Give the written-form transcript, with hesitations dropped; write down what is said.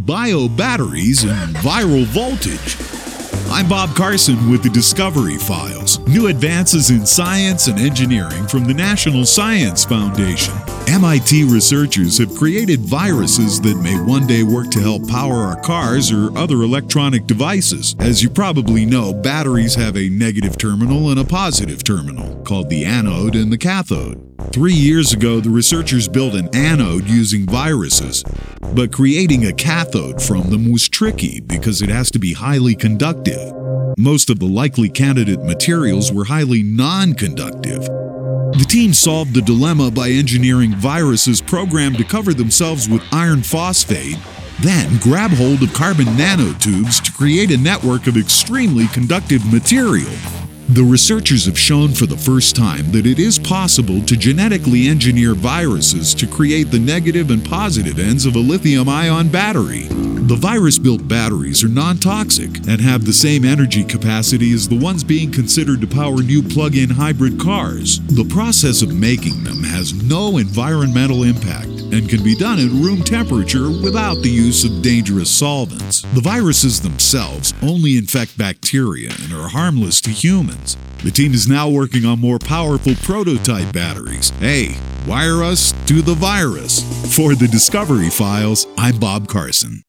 biobatteries and viral voltage. I'm Bob Carson with the Discovery Files, new advances in science and engineering from the National Science Foundation. MIT researchers have created viruses that may one day work to help power our cars or other electronic devices. As you probably know, batteries have a negative terminal and a positive terminal, called the anode and the cathode. 3 years ago, the researchers built an anode using viruses, but creating a cathode from them was tricky because it has to be highly conductive. Most of the likely candidate materials were highly non-conductive. The team solved the dilemma by engineering viruses programmed to cover themselves with iron phosphate, then grab hold of carbon nanotubes to create a network of extremely conductive material. The researchers have shown for the first time that it is possible to genetically engineer viruses to create the negative and positive ends of a lithium-ion battery. The virus-built batteries are non-toxic and have the same energy capacity as the ones being considered to power new plug-in hybrid cars. The process of making them has no environmental impact and can be done at room temperature without the use of dangerous solvents. The viruses themselves only infect bacteria and are harmless to humans. The team is now working on more powerful prototype batteries. Hey, wire us to the virus. For the Discovery Files, I'm Bob Carson.